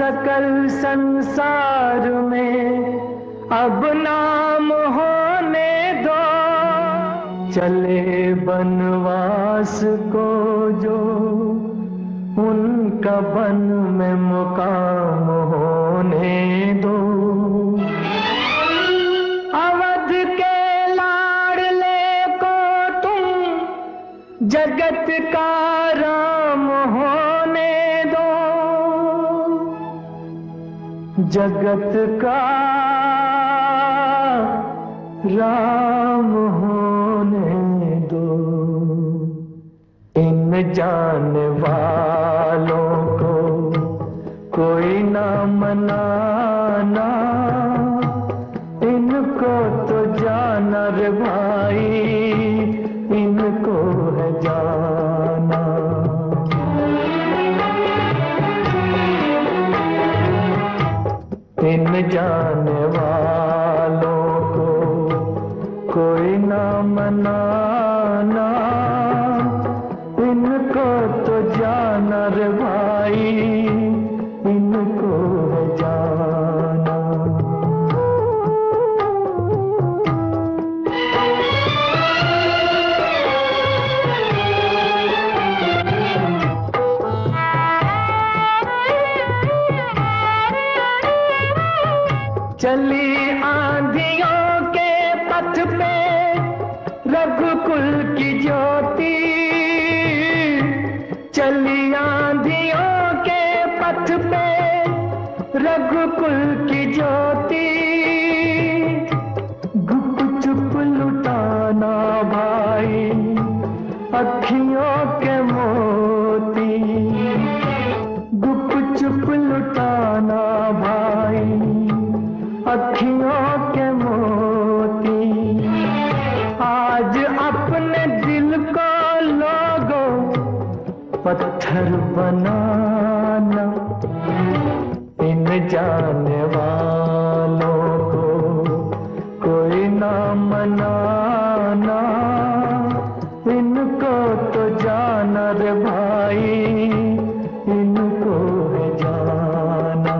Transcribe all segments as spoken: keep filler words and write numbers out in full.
सकल संसार में अब नाम होने दो। चले बनवास को जो उनका वन में मुकाम होने दो। अवध के लाडले को तुम जगत का राम होने दो। जगत का राम होने दो। इन जाने वालों को कोई ना मनाना। इनको तो जाना रे भाई, इनको है जाना। इन जाने वालों को कोई ना मनाना। इनको तो जाना रे भाई, इनको है जाना। चली आंधियों के पथ पे रघुकुल की ज्योति। चली आंधियों के पथ पे रघुकुल की ज्योति। गुप चुप लुटाना भाई अखियों के मोती। गुप चुप लुटाना भाई अखियों के मोती। आज अपने दिल को लोगों पत्थर बनाना। इन जाने वालों को कोई ना मनाना। इनको तो जाना रे भाई, इनको है जाना।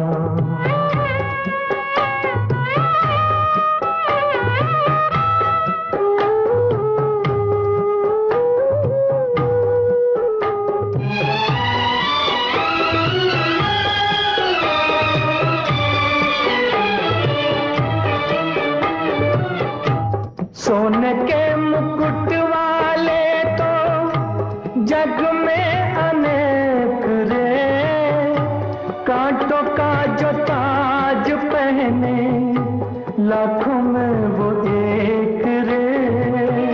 सोने के मुकुट वाले तो जग में अनेक रे। कांटों का जो ताज पहने लाखों में वो एक रे।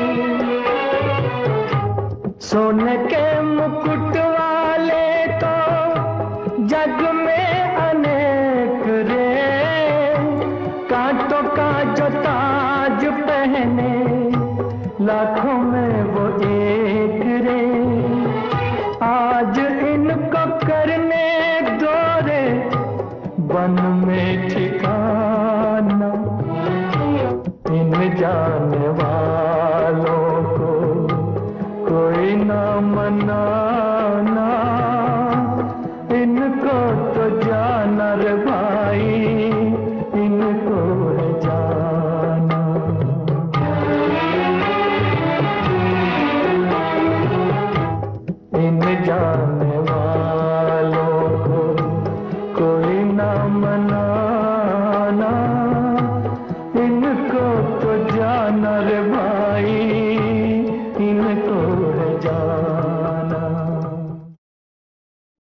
सोने के मुकुट वाले तो जग में अनेक रे। कांटों का जो ताज पहने लाखों में वो एक रे। आज इनको करने दो रे वन में ठिकाना। इन जाने वालों को कोई ना मनाना। इनको तो जाना रे भाई,